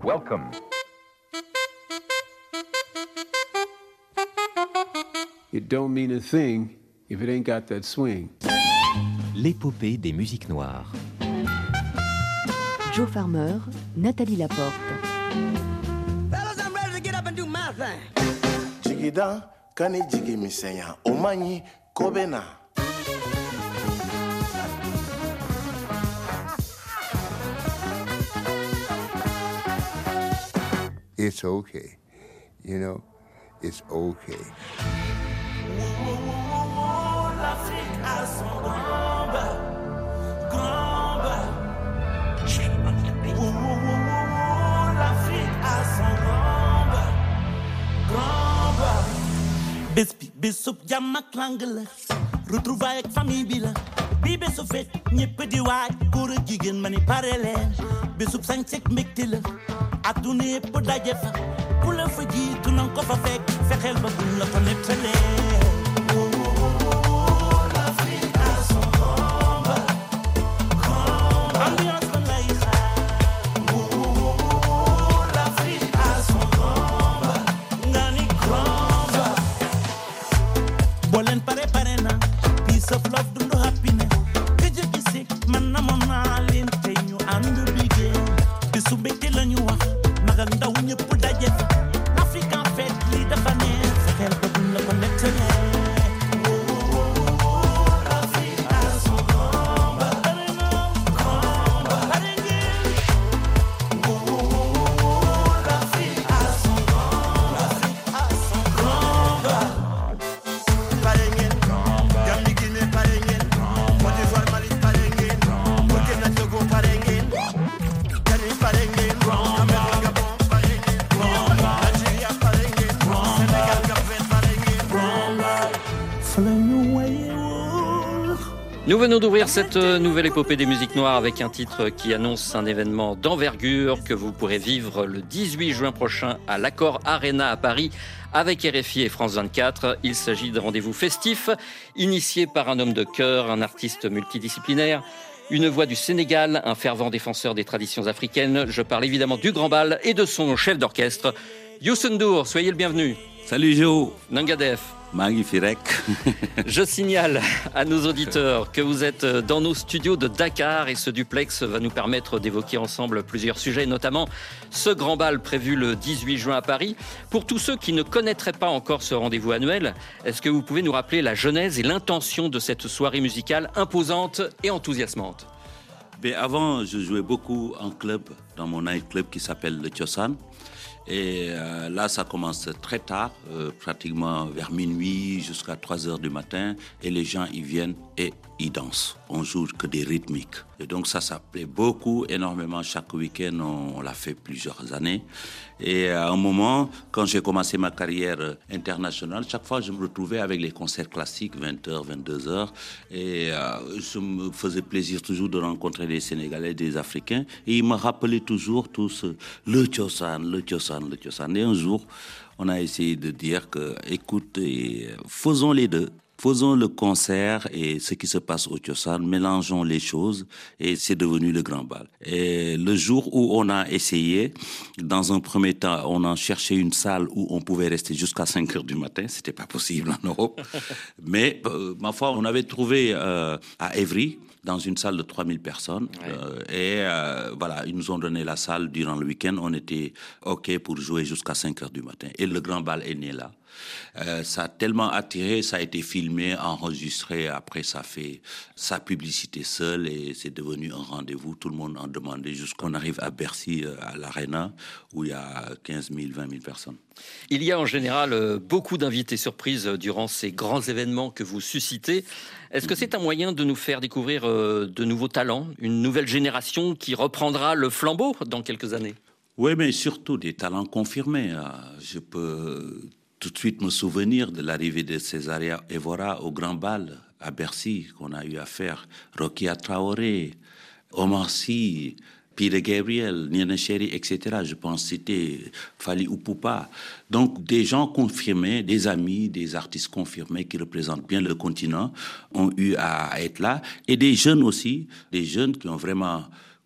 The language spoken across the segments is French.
Welcome. It don't mean a thing if it ain't got that swing. L'épopée des musiques noires. Joe Farmer, Nathalie Laporte. Fellas, I'm ready to get up and do my thing. Jigida, kani jigi misenya, omanyi, kobena. It's okay. You know, it's okay. L'Afrique a son grand-bas, grand-bas. L'Afrique a son grand-bas, grand-bas. Bés bi bésub jàmm ak lang la, retrouvaille ak famille bi la. Bi bésu fet ñépp di waaj, góor ak jigéen ma ni pare leen. Bésub sañse ak mbégte la, àdduna yépp daje fa. Ku la fa jiitu nang ko fa fekk, fexeel ba buñ la ko nettalee. Nous venons d'ouvrir cette nouvelle épopée des musiques noires avec un titre qui annonce un événement d'envergure que vous pourrez vivre le 18 juin prochain à l'Accor Arena à Paris avec RFI et France 24. Il s'agit de rendez-vous festifs initiés par un homme de cœur, un artiste multidisciplinaire, une voix du Sénégal, un fervent défenseur des traditions africaines. Je parle évidemment du Grand Bal et de son chef d'orchestre, Youssou N'Dour. Soyez le bienvenu. Salut Joe. Nangadef. Magnifique. Je signale à nos auditeurs que vous êtes dans nos studios de Dakar et ce duplex va nous permettre d'évoquer ensemble plusieurs sujets, notamment ce grand bal prévu le 18 juin à Paris. Pour tous ceux qui ne connaîtraient pas encore ce rendez-vous annuel, est-ce que vous pouvez nous rappeler la genèse et l'intention de cette soirée musicale imposante et enthousiasmante ? Mais avant, je jouais beaucoup en club, dans mon nightclub qui s'appelle le Tiosan. Et là, ça commence très tard, pratiquement vers minuit jusqu'à 3 heures du matin. Et les gens, ils viennent et ils dansent. On joue que des rythmiques. Et donc ça plaît beaucoup, énormément. Chaque week-end, on l'a fait plusieurs années. Et à un moment, quand j'ai commencé ma carrière internationale, chaque fois, je me retrouvais avec les concerts classiques, 20h, 22h. Et je me faisais plaisir toujours de rencontrer des Sénégalais, des Africains. Et ils me rappelaient toujours tous le Tiosan, le Tiosan, le Tiosan. Et un jour, on a essayé de dire que, écoute, faisons les deux. Faisons le concert et ce qui se passe au Tiosan, mélangeons les choses et c'est devenu le Grand Bal. Et le jour où on a essayé, dans un premier temps, on a cherché une salle où on pouvait rester jusqu'à 5 heures du matin. C'était pas possible en Europe. Mais, ma foi, on avait trouvé à Évry, dans une salle de 3000 personnes. Ouais. Voilà, ils nous ont donné la salle durant le week-end. On était OK pour jouer jusqu'à 5 heures du matin. Et le Grand Bal est né là. Ça a tellement attiré, ça a été filmé, enregistré. Après, ça fait sa publicité seule et c'est devenu un rendez-vous. Tout le monde en demandait jusqu'on arrive à Bercy, à l'Arena, où il y a 15 000, 20 000 personnes. Il y a en général beaucoup d'invités surprises durant ces grands événements que vous suscitez. Est-ce que c'est un moyen de nous faire découvrir de nouveaux talents, une nouvelle génération qui reprendra le flambeau dans quelques années ? Oui, mais surtout des talents confirmés. Je peux tout de suite me souvenir de l'arrivée de Césaria Evora au Grand Bal à Bercy, qu'on a eu à faire. Rokia Traoré, Omar Sy, Peter Gabriel, Nina Cherry, etc. Je pense citer Fally Ipupa. Donc des gens confirmés, des amis, des artistes confirmés qui représentent bien le continent ont eu à être là. Et des jeunes aussi, des jeunes qui ont vraiment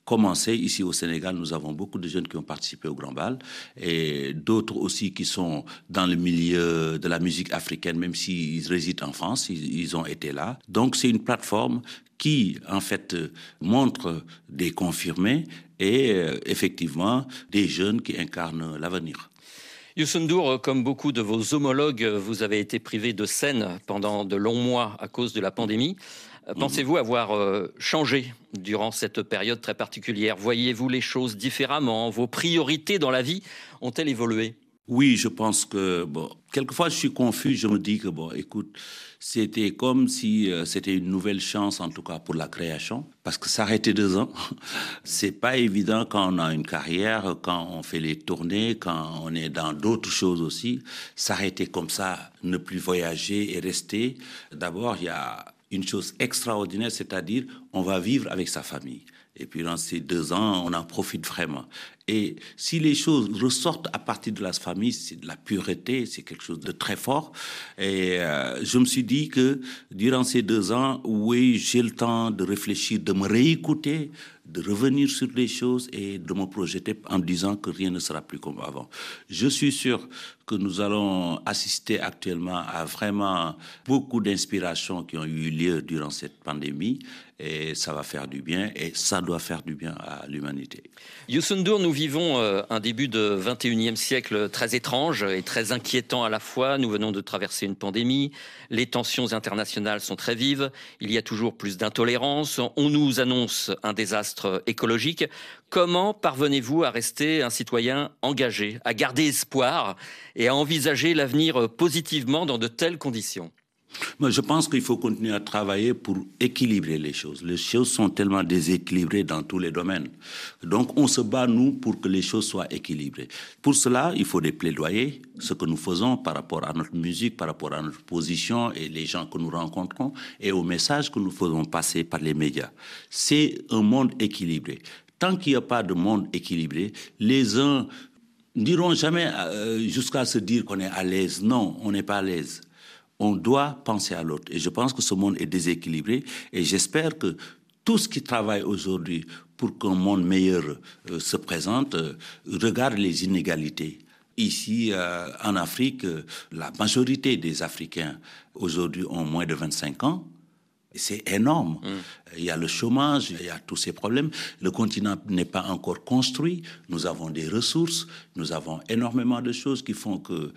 commencé. Ici au Sénégal, nous avons beaucoup de jeunes qui ont participé au Grand Bal et d'autres aussi qui sont dans le milieu de la musique africaine, même s'ils résident en France, ils ont été là. Donc c'est une plateforme qui, en fait, montre des confirmés et effectivement des jeunes qui incarnent l'avenir. Youssou N'Dour, comme beaucoup de vos homologues, vous avez été privé de scène pendant de longs mois à cause de la pandémie. Pensez-vous avoir changé durant cette période très particulière? Voyez-vous les choses différemment? Vos priorités dans la vie ont-elles évolué? Oui, je pense que, quelquefois je suis confus, je me dis que, écoute, c'était comme si c'était une nouvelle chance, en tout cas pour la création, parce que s'arrêter 2 ans, c'est pas évident quand on a une carrière, quand on fait les tournées, quand on est dans d'autres choses aussi. S'arrêter comme ça, ne plus voyager et rester. D'abord, il y a une chose extraordinaire, c'est-à-dire on va vivre avec sa famille. Et puis dans ces 2 ans, on en profite vraiment. Et si les choses ressortent à partir de la famille, c'est de la pureté, c'est quelque chose de très fort. Et je me suis dit que durant ces 2 ans, oui, j'ai le temps de réfléchir, de me réécouter, de revenir sur les choses et de me projeter en disant que rien ne sera plus comme avant. Je suis sûr que nous allons assister actuellement à vraiment beaucoup d'inspirations qui ont eu lieu durant cette pandémie et ça va faire du bien et ça doit faire du bien à l'humanité. Youssou N'Dour, nous vivons un début de 21e siècle très étrange et très inquiétant à la fois. Nous venons de traverser une pandémie, les tensions internationales sont très vives, il y a toujours plus d'intolérance, on nous annonce un désastre écologique. Comment parvenez-vous à rester un citoyen engagé, à garder espoir et à envisager l'avenir positivement dans de telles conditions ? Mais je pense qu'il faut continuer à travailler pour équilibrer les choses. Les choses sont tellement déséquilibrées dans tous les domaines. Donc on se bat, nous, pour que les choses soient équilibrées. Pour cela, il faut des plaidoyers, ce que nous faisons par rapport à notre musique, par rapport à notre position et les gens que nous rencontrons et aux messages que nous faisons passer par les médias. C'est un monde équilibré. Tant qu'il n'y a pas de monde équilibré, les uns n'iront jamais jusqu'à se dire qu'on est à l'aise. Non, on n'est pas à l'aise. On doit penser à l'autre. Et je pense que ce monde est déséquilibré. Et j'espère que tous qui travaillent aujourd'hui pour qu'un monde meilleur se présente regardent les inégalités. Ici, en Afrique, la majorité des Africains aujourd'hui ont moins de 25 ans. C'est énorme. Il y a le chômage, il y a tous ces problèmes. Le continent n'est pas encore construit. Nous avons des ressources, nous avons énormément de choses qui font que,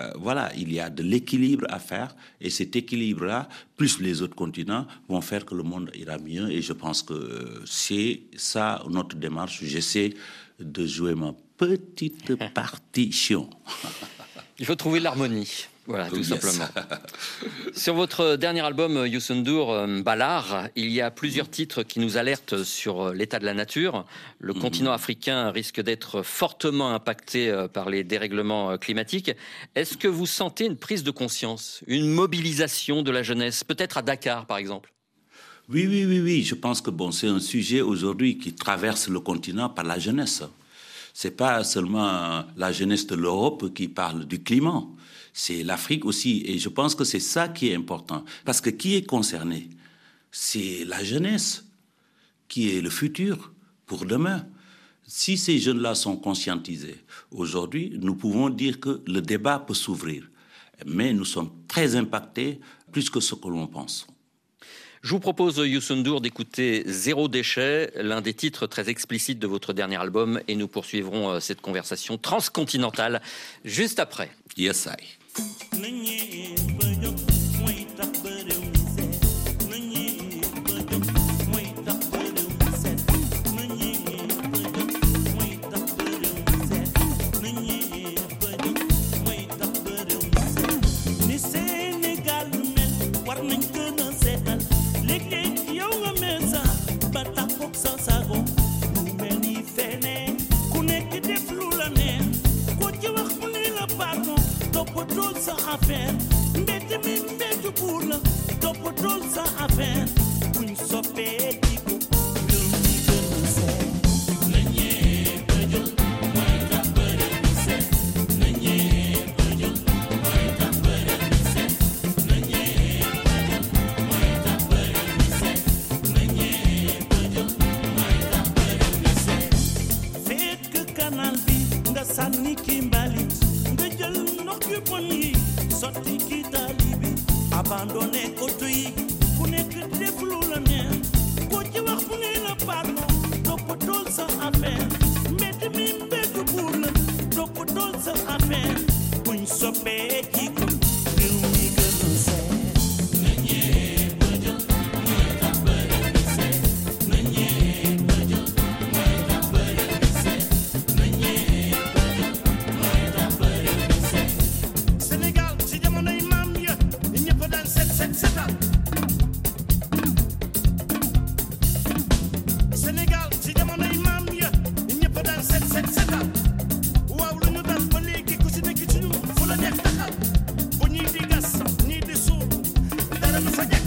il y a de l'équilibre à faire. Et cet équilibre-là, plus les autres continents, vont faire que le monde ira mieux. Et je pense que c'est ça notre démarche. J'essaie de jouer ma petite partition. Il faut trouver l'harmonie. Voilà, tout simplement. Sur votre dernier album, Youssou N'Dour, Ballare, il y a plusieurs titres qui nous alertent sur l'état de la nature. Le continent africain risque d'être fortement impacté par les dérèglements climatiques. Est-ce que vous sentez une prise de conscience, une mobilisation de la jeunesse, peut-être à Dakar, par exemple ? Oui. Je pense que c'est un sujet aujourd'hui qui traverse le continent par la jeunesse. C'est pas seulement la jeunesse de l'Europe qui parle du climat. C'est l'Afrique aussi. Et je pense que c'est ça qui est important. Parce que qui est concerné? C'est la jeunesse qui est le futur pour demain. Si ces jeunes-là sont conscientisés, aujourd'hui, nous pouvons dire que le débat peut s'ouvrir. Mais nous sommes très impactés, plus que ce que l'on pense. Je vous propose, Youssou N'Dour, d'écouter Zéro déchet, l'un des titres très explicites de votre dernier album, et nous poursuivrons cette conversation transcontinentale juste après. Yes, I. nga sànni ki mbalit nga jël ndox yu bon yi sotti ki tali bi abandonné oto yi ku nekk def lu la neex ko ci wax mu ne la pardon toppatool sa affaire mbedd mi mbedd buur la toppatool sa affaire buñ soppee ci ko réew mi gën a seet na ñépp a jóg mooy tax bërëb bi seet na ñépp a jóg mooy tax bërëb bi seet na ñépp a jóg mooy tax bërëb bi seet Sénégal ci jamonoy maam ya ñëpp daan setal Sénégal ci jamonoy maam ya ñëpp daan setal waaw lu ñu dal ba léegi ku ci nekk ci ñu fu la neex taxal bu ñuy di gas ñii di suul dara du fa jekk.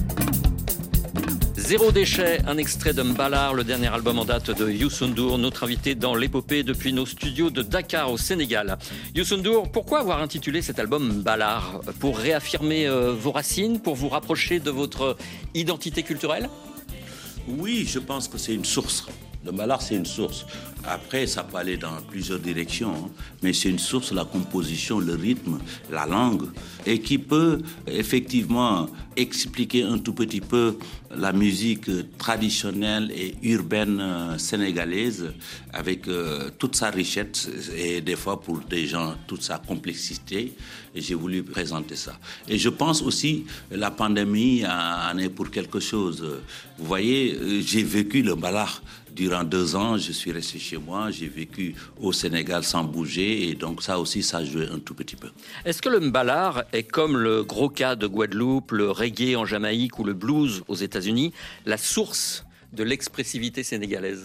Zéro déchet, un extrait de Mbalar, le dernier album en date de Youssou N'Dour, notre invité dans l'épopée depuis nos studios de Dakar au Sénégal. Youssou N'Dour, pourquoi avoir intitulé cet album Mbalar? Pour réaffirmer vos racines, pour vous rapprocher de votre identité culturelle? Oui, je pense que c'est une source. Le Mbalar, c'est une source. Après, ça peut aller dans plusieurs directions, hein, mais c'est une source, la composition, le rythme, la langue, et qui peut effectivement expliquer un tout petit peu la musique traditionnelle et urbaine sénégalaise avec toute sa richesse et des fois pour des gens toute sa complexité. Et j'ai voulu présenter ça. Et je pense aussi la pandémie en est pour quelque chose. Vous voyez, j'ai vécu le Mbalar. Durant 2 ans, je suis resté chez moi, j'ai vécu au Sénégal sans bouger et donc ça aussi, ça a joué un tout petit peu. Est-ce que le Mbalar est comme le gros cas de Guadeloupe, le reggae en Jamaïque ou le blues aux États-Unis, la source de l'expressivité sénégalaise?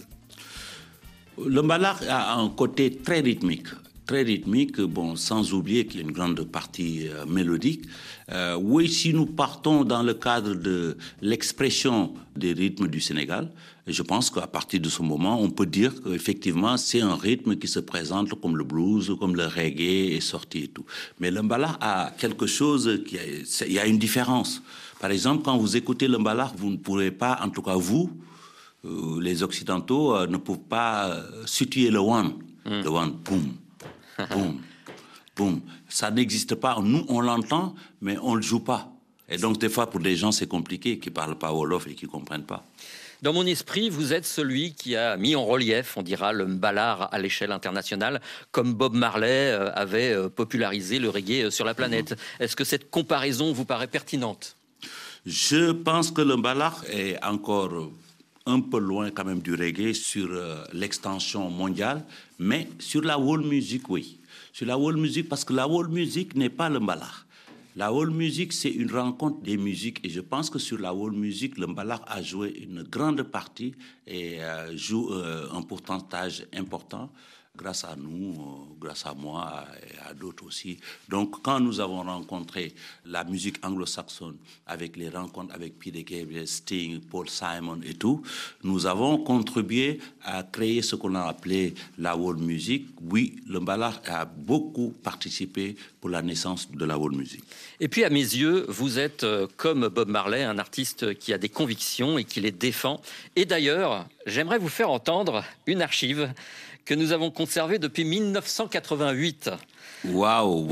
Le Mbalar a un côté très rythmique, bon, sans oublier qu'il y a une grande partie mélodique. Oui, si nous partons dans le cadre de l'expression des rythmes du Sénégal, je pense qu'à partir de ce moment, on peut dire qu'effectivement, c'est un rythme qui se présente comme le blues, comme le reggae est sorti et tout. Mais le Mbalar a quelque chose il y a une différence. Par exemple, quand vous écoutez le Mbalar, vous ne pourrez pas, en tout cas vous, les Occidentaux, ne peuvent pas situer le one. Le one, boum. Boum, boum. Ça n'existe pas. Nous, on l'entend, mais on ne le joue pas. Et donc, des fois, pour des gens, c'est compliqué, qui ne parlent pas Wolof et qui ne comprennent pas. Dans mon esprit, vous êtes celui qui a mis en relief, on dira, le Mbalar à l'échelle internationale, comme Bob Marley avait popularisé le reggae sur la planète. Est-ce que cette comparaison vous paraît pertinente? Je pense que le Mbalar est encore un peu loin quand même du reggae sur l'extension mondiale, mais sur la world music, oui. Sur la world music, parce que la world music n'est pas le Mbalar. La world music, c'est une rencontre des musiques, et je pense que sur la world music, le Mbalar a joué une grande partie et joue un pourcentage important grâce à nous, grâce à moi et à d'autres aussi. Donc, quand nous avons rencontré la musique anglo-saxonne avec les rencontres avec Peter Gabriel, Sting, Paul Simon et tout, nous avons contribué à créer ce qu'on a appelé la world music. Oui, le Mbalar a beaucoup participé pour la naissance de la world music. Et puis, à mes yeux, vous êtes, comme Bob Marley, un artiste qui a des convictions et qui les défend. Et d'ailleurs, j'aimerais vous faire entendre une archive que nous avons conservé depuis 1988. Waouh.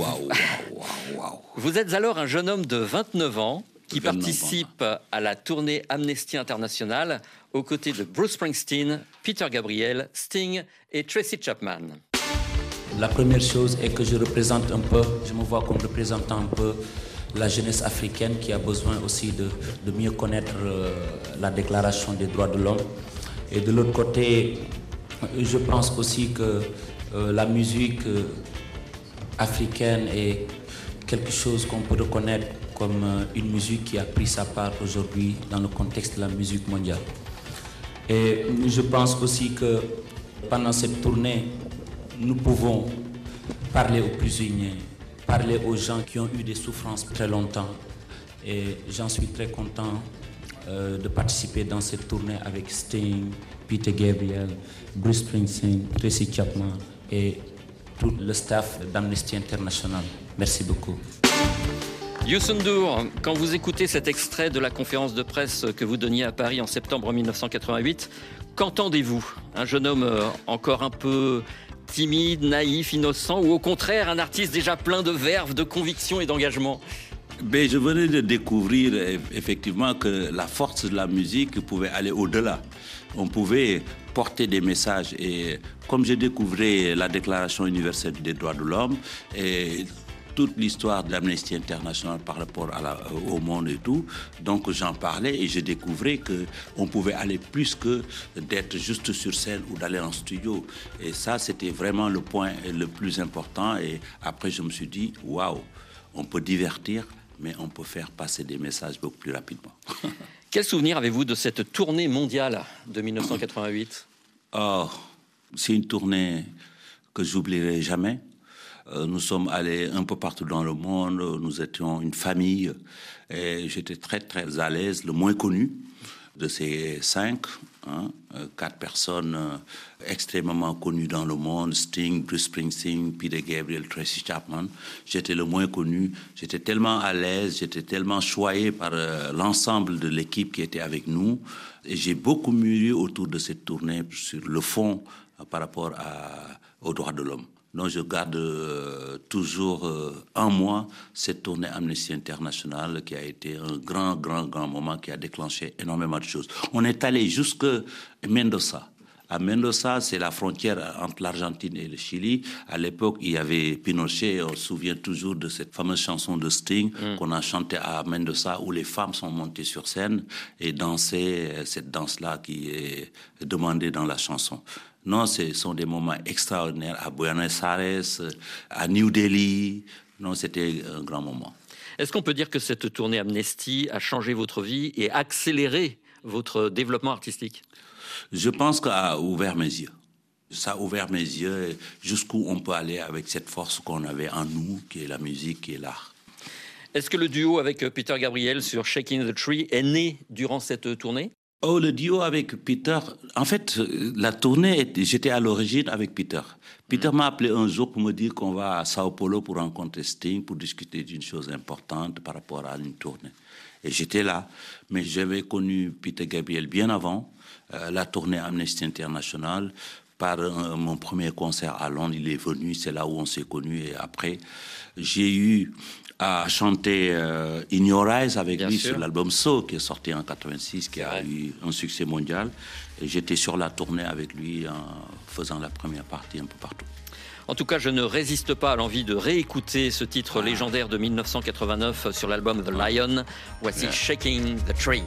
Vous êtes alors un jeune homme de 29 ans qui participe à la tournée Amnesty International aux côtés de Bruce Springsteen, Peter Gabriel, Sting et Tracy Chapman. La première chose est que je me vois comme représentant un peu la jeunesse africaine qui a besoin aussi de mieux connaître la Déclaration des droits de l'homme. Et de l'autre côté, je pense aussi que la musique africaine est quelque chose qu'on peut reconnaître comme une musique qui a pris sa part aujourd'hui dans le contexte de la musique mondiale. Et je pense aussi que pendant cette tournée, nous pouvons parler aux prisonniers, parler aux gens qui ont eu des souffrances très longtemps. Et j'en suis très content de participer dans cette tournée avec Sting, Peter Gabriel, Bruce Springsteen, Tracy Chapman et tout le staff d'Amnesty International. Merci beaucoup. Youssou N'Dour, quand vous écoutez cet extrait de la conférence de presse que vous donniez à Paris en septembre 1988, qu'entendez-vous? Un jeune homme encore un peu timide, naïf, innocent, ou au contraire un artiste déjà plein de verve, de conviction et d'engagement? Mais je venais de découvrir effectivement que la force de la musique pouvait aller au-delà. On pouvait porter des messages. Et comme j'ai découvert la Déclaration universelle des droits de l'homme et toute l'histoire de l'Amnesty International par rapport au monde et tout, donc j'en parlais et j'ai découvert qu'on pouvait aller plus que d'être juste sur scène ou d'aller en studio. Et ça, c'était vraiment le point le plus important. Et après, je me suis dit, waouh, on peut divertir, mais on peut faire passer des messages beaucoup plus rapidement. Quel souvenir avez-vous de cette tournée mondiale de 1988 ? Oh, c'est une tournée que j'oublierai jamais. Nous sommes allés un peu partout dans le monde, nous étions une famille et j'étais très très à l'aise, le moins connu de ces 5, 4 personnes extrêmement connues dans le monde, Sting, Bruce Springsteen, Peter Gabriel, Tracy Chapman. J'étais le moins connu, j'étais tellement à l'aise, j'étais tellement choyé par l'ensemble de l'équipe qui était avec nous. Et j'ai beaucoup mûri autour de cette tournée sur le fond par rapport aux droits de l'homme. Donc je garde toujours en moi cette tournée Amnesty International qui a été un grand moment qui a déclenché énormément de choses. On est allé jusqu'à Mendoza. À Mendoza, c'est la frontière entre l'Argentine et le Chili. À l'époque, il y avait Pinochet. On se souvient toujours de cette fameuse chanson de Sting qu'on a chantée à Mendoza où les femmes sont montées sur scène et dansaient cette danse-là qui est demandée dans la chanson. Non, ce sont des moments extraordinaires à Buenos Aires, à New Delhi. Non, c'était un grand moment. Est-ce qu'on peut dire que cette tournée Amnesty a changé votre vie et accéléré votre développement artistique ? Je pense que ça a ouvert mes yeux. Ça a ouvert mes yeux jusqu'où on peut aller avec cette force qu'on avait en nous, qui est la musique, qui est l'art. Est-ce que le duo avec Peter Gabriel sur Shaking the Tree est né durant cette tournée ? Oh, le duo avec Peter, en fait, la tournée, j'étais à l'origine avec Peter. Peter m'a appelé un jour pour me dire qu'on va à Sao Paulo pour rencontrer Sting, pour discuter d'une chose importante par rapport à une tournée. Et j'étais là, mais j'avais connu Peter Gabriel bien avant, la tournée Amnesty International. Par mon premier concert à Londres, il est venu, c'est là où on s'est connus. Et après, j'ai eu à chanter In Your Eyes avec lui sur l'album So, qui est sorti en 86, qui a eu un succès mondial. Et j'étais sur la tournée avec lui en faisant la première partie un peu partout. En tout cas, je ne résiste pas à l'envie de réécouter ce titre légendaire de 1989 sur l'album The Lion. Voici Shaking the Tree.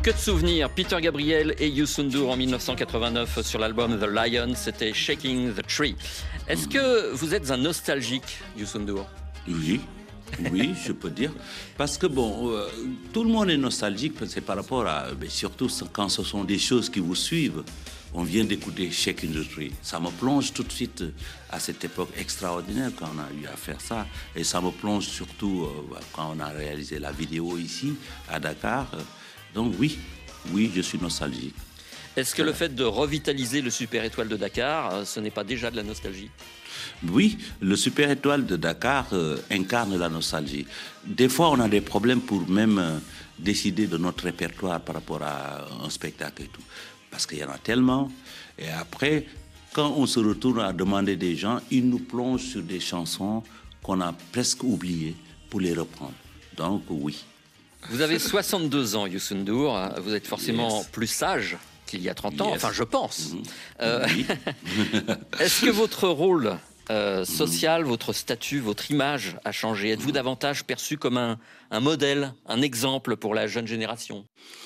Que de souvenirs, Peter Gabriel et Youssou N'Dour en 1989 sur l'album The Lion, c'était Shaking the Tree. Est-ce que vous êtes un nostalgique, Youssou N'Dour? Oui, je peux dire. Parce que tout le monde est nostalgique, c'est par rapport à, surtout quand ce sont des choses qui vous suivent. On vient d'écouter Shaking the Tree. Ça me plonge tout de suite à cette époque extraordinaire quand on a eu à faire ça. Et ça me plonge surtout quand on a réalisé la vidéo ici, à Dakar. Donc oui, je suis nostalgique. Est-ce que le fait de revitaliser le Super Étoile de Dakar, ce n'est pas déjà de la nostalgie? Oui, le Super Étoile de Dakar incarne la nostalgie. Des fois, on a des problèmes pour même décider de notre répertoire par rapport à un spectacle et tout. Parce qu'il y en a tellement. Et après, quand on se retourne à demander des gens, ils nous plongent sur des chansons qu'on a presque oubliées pour les reprendre. Donc oui. Vous avez 62 ans, Youssou N'Dour. Vous êtes forcément plus sage qu'il y a 30 ans. Enfin, je pense. Oui. Est-ce que votre rôle social, votre statut, votre image a changé? Êtes-vous davantage perçu comme un modèle, un exemple pour la jeune génération?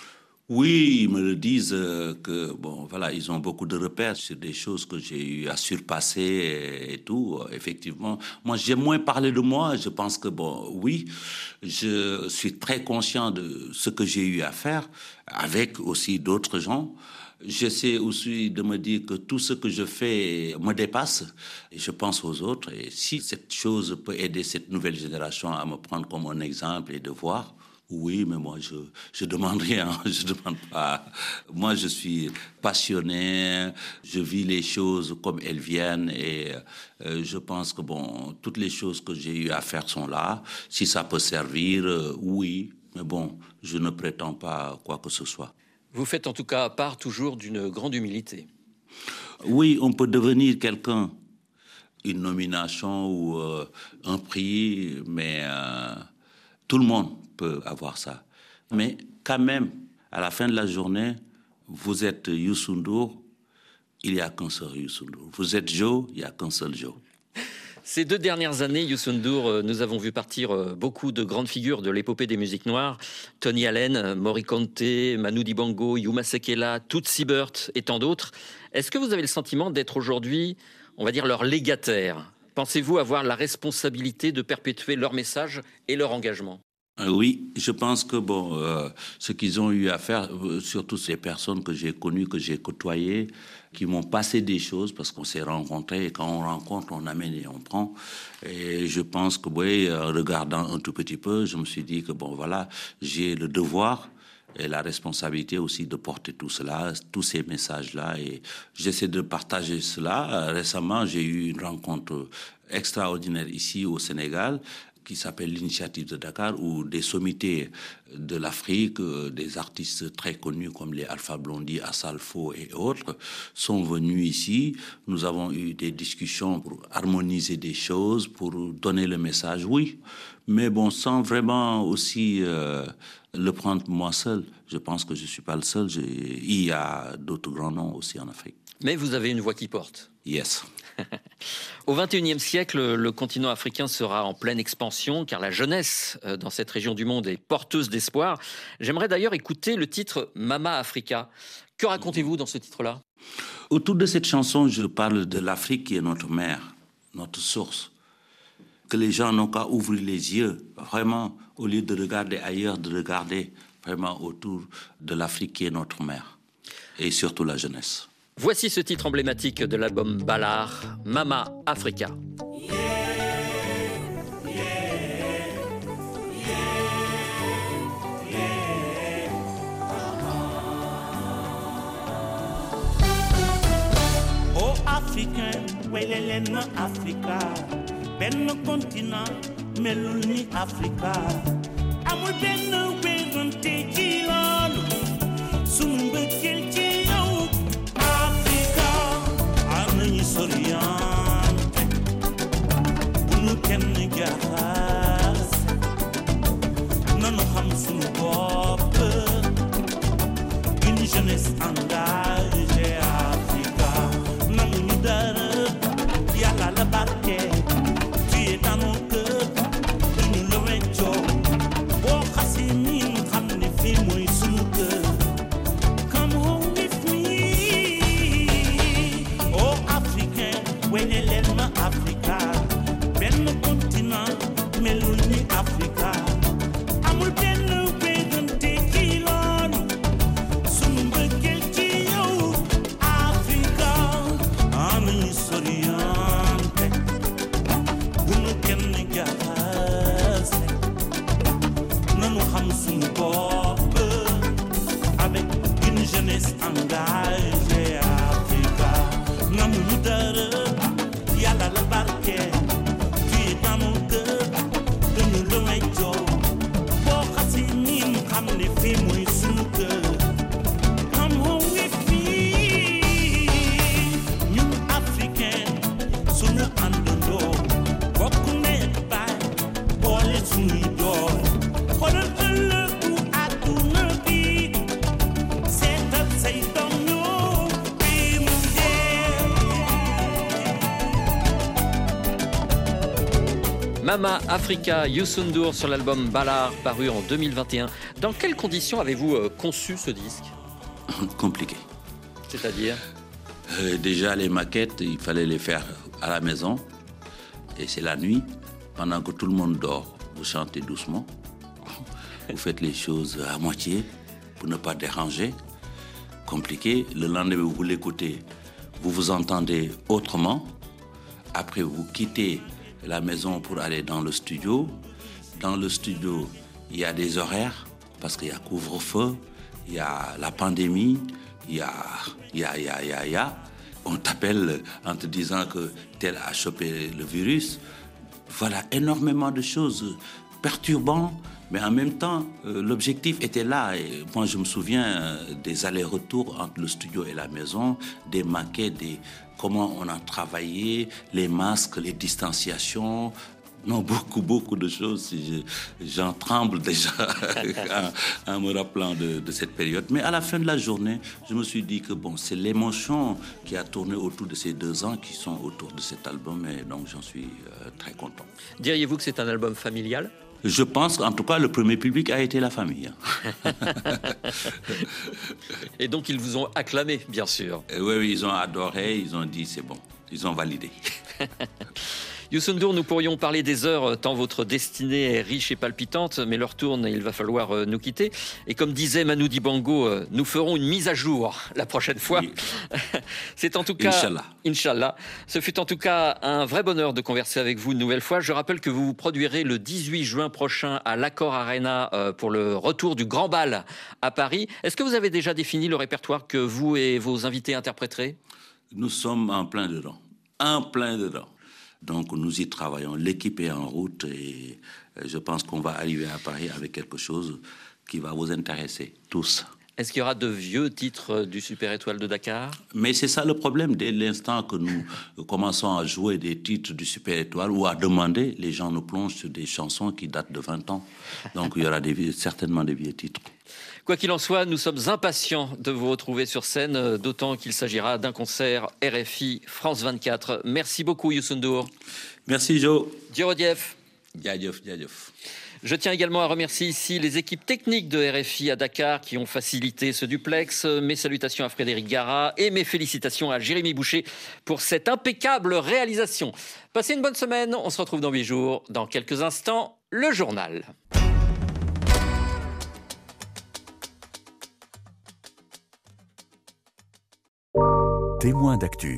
Oui, ils me le disent que, ils ont beaucoup de repères sur des choses que j'ai eu à surpasser et tout, effectivement. Moi, j'ai moins parlé de moi. Je pense que, oui, je suis très conscient de ce que j'ai eu à faire avec aussi d'autres gens. J'essaie aussi de me dire que tout ce que je fais me dépasse et je pense aux autres. Et si cette chose peut aider cette nouvelle génération à me prendre comme un exemple et de voir, oui, mais moi, je demande rien, je demande pas. Moi, je suis passionné, je vis les choses comme elles viennent et je pense que, toutes les choses que j'ai eu à faire sont là. Si ça peut servir, oui, mais je ne prétends pas quoi que ce soit. Vous faites en tout cas part toujours d'une grande humilité. Oui, on peut devenir quelqu'un, une nomination ou un prix, mais tout le monde peut avoir ça. Mais quand même, à la fin de la journée, vous êtes Youssou N'Dour, il n'y a qu'un seul Youssou N'Dour. Vous êtes Joe, il n'y a qu'un seul Joe. Ces 2 dernières années, Youssou N'Dour, nous avons vu partir beaucoup de grandes figures de l'épopée des musiques noires. Tony Allen, Morricone, Manu Dibango, Yuma Sekela, Tootsie Bert et tant d'autres. Est-ce que vous avez le sentiment d'être aujourd'hui, on va dire, leur légataire? Pensez-vous avoir la responsabilité de perpétuer leur message et leur engagement? Oui, je pense que ce qu'ils ont eu à faire, surtout ces personnes que j'ai connues, que j'ai côtoyées, qui m'ont passé des choses parce qu'on s'est rencontrés et quand on rencontre, on amène et on prend. Et je pense que, en regardant un tout petit peu, je me suis dit que j'ai le devoir et la responsabilité aussi de porter tout cela, tous ces messages-là. Et j'essaie de partager cela. Récemment, j'ai eu une rencontre extraordinaire ici au Sénégal qui s'appelle l'Initiative de Dakar, où des sommités de l'Afrique, des artistes très connus comme les Alpha Blondy, Assalfo et autres, sont venus ici. Nous avons eu des discussions pour harmoniser des choses, pour donner le message, oui, mais sans vraiment aussi le prendre moi seul. Je pense que je ne suis pas le seul. Il y a d'autres grands noms aussi en Afrique. Mais vous avez une voix qui porte. Yes. Au XXIe siècle, le continent africain sera en pleine expansion car la jeunesse dans cette région du monde est porteuse d'espoir. J'aimerais d'ailleurs écouter le titre Mama Africa. Que racontez-vous dans ce titre-là? Autour de cette chanson, je parle de l'Afrique qui est notre mère, notre source. Que les gens n'ont qu'à ouvrir les yeux, vraiment, au lieu de regarder ailleurs, de regarder vraiment autour de l'Afrique qui est notre mère. Et surtout la jeunesse. Voici ce titre emblématique de l'album Ballard, Mama Africa. Oh Africain, welelen Africa, ben continent melul ni Africa. Amul ben wérante ci loolu, sunu mbëggeel ci yow. Africa, am nañu soriante, bu nu kenn jaxas, nanu xam sunu bopp, une jeunesse engagée. Yalla la barke, tu es dans mon cœur, nous le weccoo, boo xasee miin xam ne fii mooy sunu kër. Mama Africa, Youssou N'Dour sur l'album Ballard, paru en 2021. Dans quelles conditions avez-vous conçu ce disque ? Compliqué. C'est-à-dire ? Déjà, les maquettes, il fallait les faire à la maison. Et c'est la nuit, pendant que tout le monde dort. Vous chantez doucement. Vous faites les choses à moitié pour ne pas déranger. Compliqué. Le lendemain, vous l'écoutez, vous vous entendez autrement. Après, vous quittez la maison pour aller dans le studio. Dans le studio, il y a des horaires, parce qu'il y a couvre-feu, il y a la pandémie, il y a. On t'appelle en te disant que tel a chopé le virus. Voilà, énormément de choses perturbantes, mais en même temps, l'objectif était là. Et moi, je me souviens des allers-retours entre le studio et la maison, des maquettes, comment on a travaillé, les masques, les distanciations. Non, beaucoup de choses. J'en tremble déjà en me rappelant de cette période. Mais à la fin de la journée, je me suis dit que bon, c'est l'émotion qui a tourné autour de ces 2 ans qui sont autour de cet album. Et donc, j'en suis très content. Diriez-vous que c'est un album familial ? Je pense qu'en tout cas, le premier public a été la famille. Et donc, ils vous ont acclamé, bien sûr. Oui, ils ont adoré, ils ont dit c'est bon, ils ont validé. Youssou N'Dour, nous pourrions parler des heures tant votre destinée est riche et palpitante, mais l'heure tourne et il va falloir nous quitter. Et comme disait Manu Dibango, nous ferons une mise à jour la prochaine fois. Oui. C'est en tout cas... Inch'Allah. Ce fut en tout cas un vrai bonheur de converser avec vous une nouvelle fois. Je rappelle que vous vous produirez le 18 juin prochain à l'Accor Arena pour le retour du Grand Bal à Paris. Est-ce que vous avez déjà défini le répertoire que vous et vos invités interpréterez ? Nous sommes en plein dedans. Donc nous y travaillons, l'équipe est en route et je pense qu'on va arriver à Paris avec quelque chose qui va vous intéresser, tous. Est-ce qu'il y aura de vieux titres du Super Étoile de Dakar ? Mais c'est ça le problème, dès l'instant que nous commençons à jouer des titres du Super Étoile ou à demander, les gens nous plongent sur des chansons qui datent de 20 ans. Donc il y aura certainement des vieux titres. Quoi qu'il en soit, nous sommes impatients de vous retrouver sur scène, d'autant qu'il s'agira d'un concert RFI France 24. Merci beaucoup Youssou N'Dour. Merci Joe. Djorodief. Djadjof. Je tiens également à remercier ici les équipes techniques de RFI à Dakar qui ont facilité ce duplex. Mes salutations à Frédéric Gara et mes félicitations à Jérémy Boucher pour cette impeccable réalisation. Passez une bonne semaine, on se retrouve dans 8 jours. Dans quelques instants, le journal. Témoin d'actu.